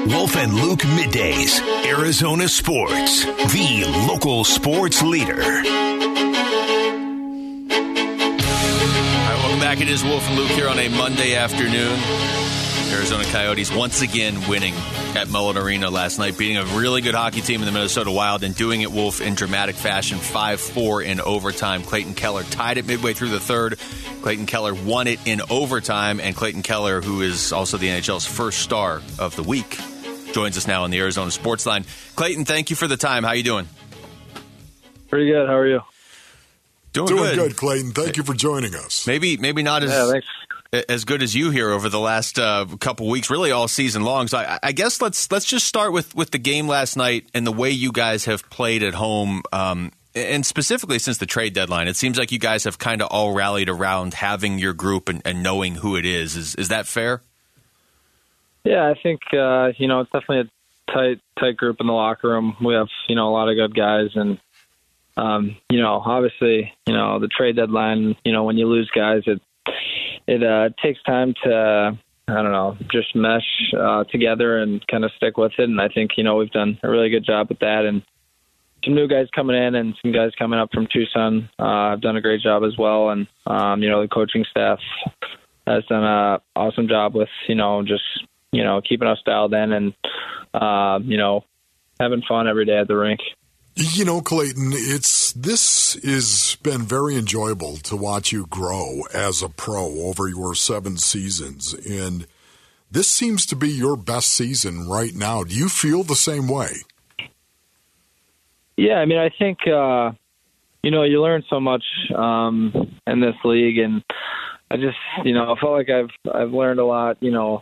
Wolf and Luke Middays, Arizona Sports, the local sports leader. All right, welcome back. It is Wolf and Luke here on a Monday afternoon. Arizona Coyotes once again winning at Mullet Arena last night, beating a really good hockey team in the Minnesota Wild and doing it, Wolf, in dramatic fashion, 5-4 in overtime. Clayton Keller tied it midway through the third. Clayton Keller won it in overtime, and Clayton Keller, who is also the NHL's first star of the week, joins us now on the Arizona Sports Line. Clayton, thank you for the time. How you doing? Pretty good. How are you? Doing good, Clayton. Thank you for joining us. Maybe not as good as you here over the last couple weeks, really all season long. So I guess let's just start with the game last night and the way you guys have played at home, and specifically since the trade deadline. It seems like you guys have kind of all rallied around having your group and knowing who it is. Is that fair? Yeah, I think it's definitely a tight group in the locker room. We have a lot of good guys, and obviously the trade deadline. When you lose guys, it takes time to, just mesh together and kind of stick with it. And I think, we've done a really good job with that. And some new guys coming in and some guys coming up from Tucson have done a great job as well. And, the coaching staff has done an awesome job with, keeping us dialed in and, having fun every day at the rink. Clayton, this has been very enjoyable to watch you grow as a pro over your 7 seasons, and this seems to be your best season right now. Do you feel the same way? Yeah, I think you learn so much in this league, and I just I felt like I've learned a lot.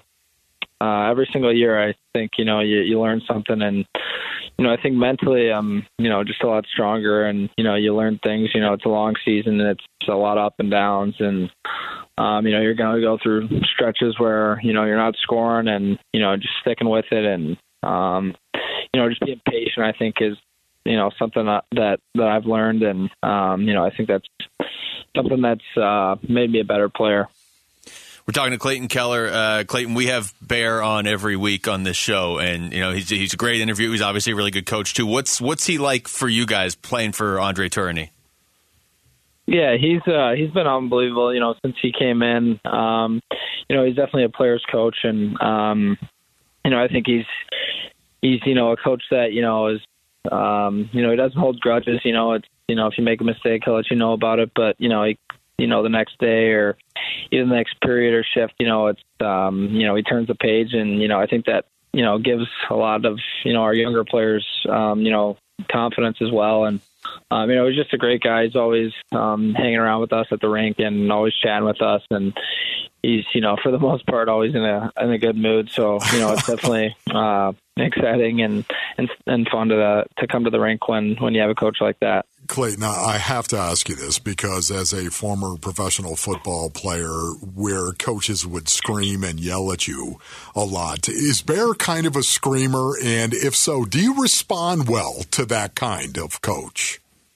Every single year, I think you learn something, and I think mentally I'm just a lot stronger, and you learn things. It's a long season, and it's a lot of up and downs, and you're going to go through stretches where you're not scoring, and just sticking with it, and just being patient, I think, is something that I've learned, and I think that's something that's made me a better player. We're talking to Clayton Keller. Clayton, we have Bear on every week on this show, and he's a great interview. He's obviously a really good coach too. What's he like for you guys playing for Andre Tourigny? Yeah, he's been unbelievable. Since he came in, he's definitely a player's coach, and I think he's a coach that is he doesn't hold grudges. It's if you make a mistake, he'll let you know about it, but the next day or either the next period or shift, it's he turns the page, and I think that gives a lot of our younger players confidence as well. And he's just a great guy. He's always hanging around with us at the rink and always chatting with us, and he's for the most part always in a good mood. So it's definitely exciting and fun to come to the rink when you have a coach like that. Clayton, I have to ask you this because as a former professional football player where coaches would scream and yell at you a lot, is Bear kind of a screamer? And if so, do you respond well to that kind of coach?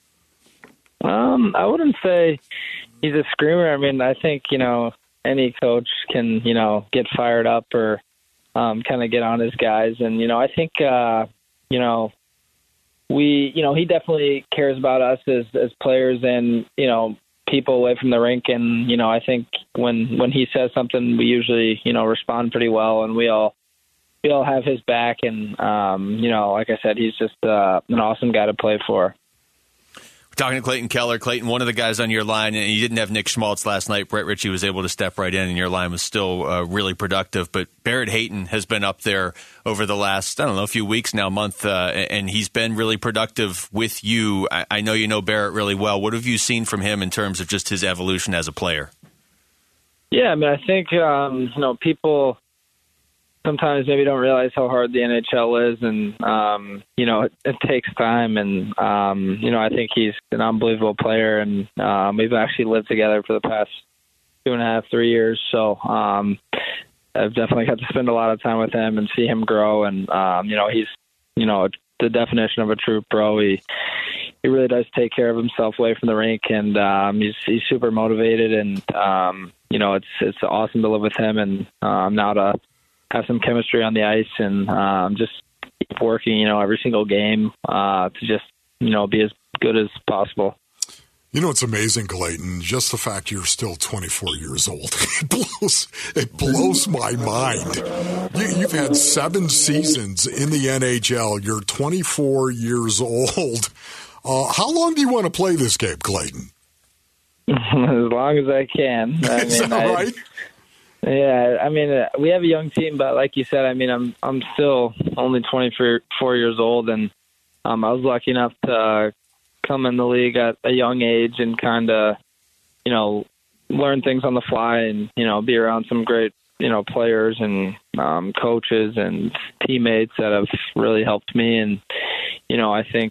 I wouldn't say he's a screamer. I think, any coach can, get fired up or kind of get on his guys. And, I think, he definitely cares about us as players and, people away from the rink. And, I think when he says something, we usually, respond pretty well, and we all have his back. And, like I said, he's just an awesome guy to play for. Talking to Clayton Keller. Clayton, one of the guys on your line, and you didn't have Nick Schmaltz last night. Brett Ritchie was able to step right in, and your line was still really productive. But Barrett Hayton has been up there over the last, a few weeks now, month, and he's been really productive with you. I know you know Barrett really well. What have you seen from him in terms of just his evolution as a player? Yeah, I think, people sometimes maybe don't realize how hard the NHL is, and it takes time. And I think he's an unbelievable player, and we've actually lived together for the past 2.5-3 years. So I've definitely got to spend a lot of time with him and see him grow. And he's the definition of a true pro. He really does take care of himself away from the rink, and he's super motivated. And it's awesome to live with him, and now to have some chemistry on the ice and just keep working, every single game to just, be as good as possible. It's amazing, Clayton, just the fact you're still 24 years old. It blows my mind. You've had 7 seasons in the NHL. You're 24 years old. How long do you want to play this game, Clayton? As long as I can. Is that right? Yeah, we have a young team, but like you said, I'm still only 24 years old, and I was lucky enough to come in the league at a young age and kind of, learn things on the fly and, be around some great, players and coaches and teammates that have really helped me. And, I think,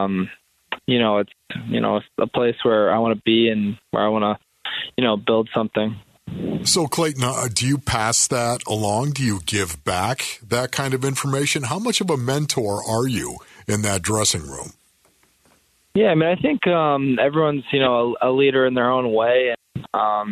it's a place where I want to be and where I want to, build something. So, Clayton, do you pass that along? Do you give back that kind of information? How much of a mentor are you in that dressing room? Yeah, I think everyone's, a leader in their own way. And,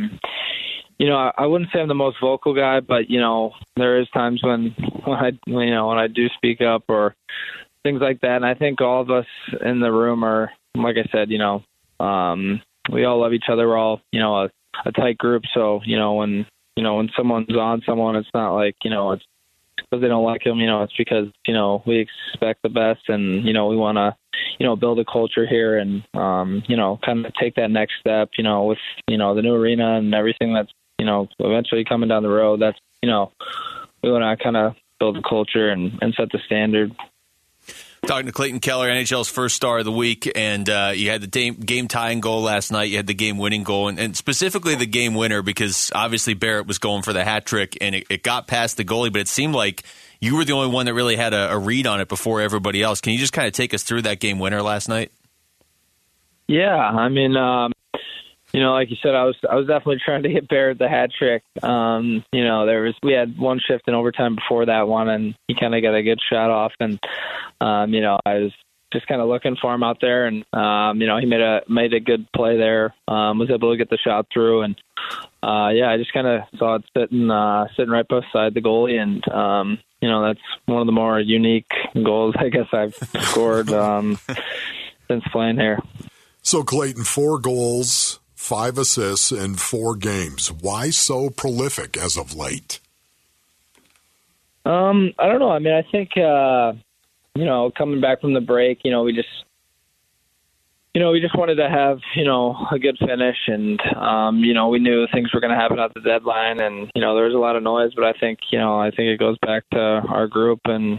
I wouldn't say I'm the most vocal guy, but, there is times when I do speak up or things like that. And I think all of us in the room are, like I said, we all love each other. We're all, a tight group. So, when someone's on someone, it's not like, it's because they don't like them, it's because, we expect the best and, we want to, build a culture here and, kind of take that next step, with, the new arena and everything that's, eventually coming down the road. That's, we want to kind of build a culture and set the standard. Talking to Clayton Keller, NHL's first star of the week, and you had the game-tying goal last night. You had the game-winning goal, and specifically the game winner because obviously Barrett was going for the hat trick, and it got past the goalie, but it seemed like you were the only one that really had a read on it before everybody else. Can you just kind of take us through that game winner last night? Yeah, like you said, I was definitely trying to get Barrett the hat trick. We had one shift in overtime before that one, and he kind of got a good shot off, and I was just kind of looking for him out there, and he made a good play there. Was able to get the shot through, and I just kind of saw it sitting right beside the goalie, and that's one of the more unique goals I guess I've scored since playing here. So Clayton, 4 goals, 5 assists in 4 games. Why so prolific as of late? I don't know. I think, coming back from the break, we just wanted to have, a good finish and, we knew things were going to happen at the deadline and, there was a lot of noise, but I think it goes back to our group and,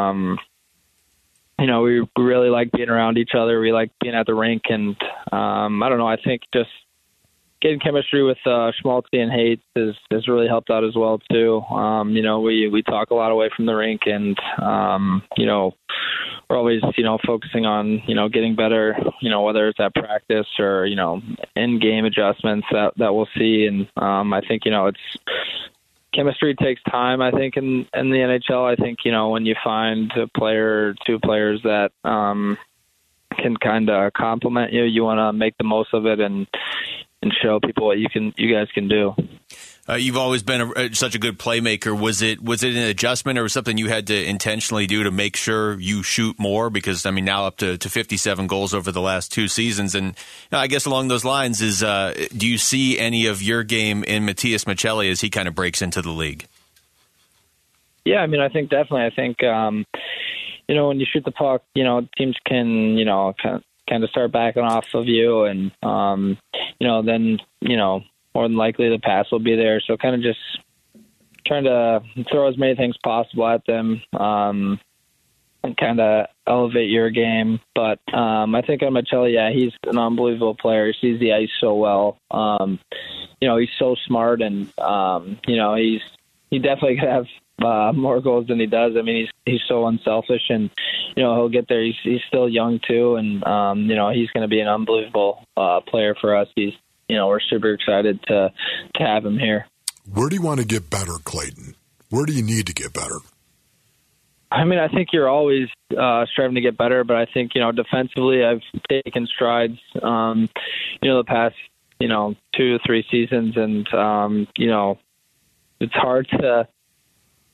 we really like being around each other. We like being at the rink and, I don't know, I think just getting chemistry with Schmaltzy and Hayes has really helped out as well too. We talk a lot away from the rink, and we're always focusing on getting better. Whether it's at practice or in game adjustments that we'll see. And I think it's chemistry takes time. I think in the NHL, I think when you find a player or 2 players that can kind of complement you want to make the most of it and show people what you guys can do. You've always been such a good playmaker. Was it an adjustment or something you had to intentionally do to make sure you shoot more? Because now up to 57 goals over the last 2 seasons, and I guess along those lines is do you see any of your game in Matias Maccelli as he kind of breaks into the league? Yeah, I think definitely. I think when you shoot the puck, teams can kind of start backing off of you, and then more than likely the pass will be there. So kind of just trying to throw as many things possible at them and kind of elevate your game. But I think on Maccelli, he's an unbelievable player. He sees the ice so well. He's so smart, and he definitely could have more goals than he does. He's so unselfish, and he'll get there. He's still young too, and he's going to be an unbelievable player for us. We're super excited to have him here. Where do you want to get better, Clayton? Where do you need to get better? I think you're always striving to get better, but I think defensively, I've taken strides. The past 2 to 3 seasons, and it's hard to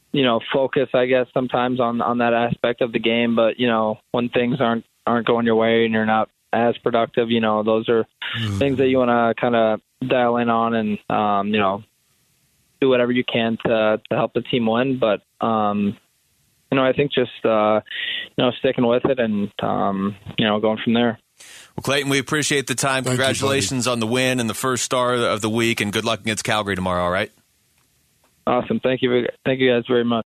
focus, I guess, sometimes on that aspect of the game. But, when things aren't going your way and you're not as productive, those are things that you want to kind of dial in on and, do whatever you can to help the team win. But, I think just, sticking with it and, going from there. Well, Clayton, we appreciate the time. Congratulations on the win and the first star of the week, and good luck against Calgary tomorrow, all right? Awesome. Thank you guys very much.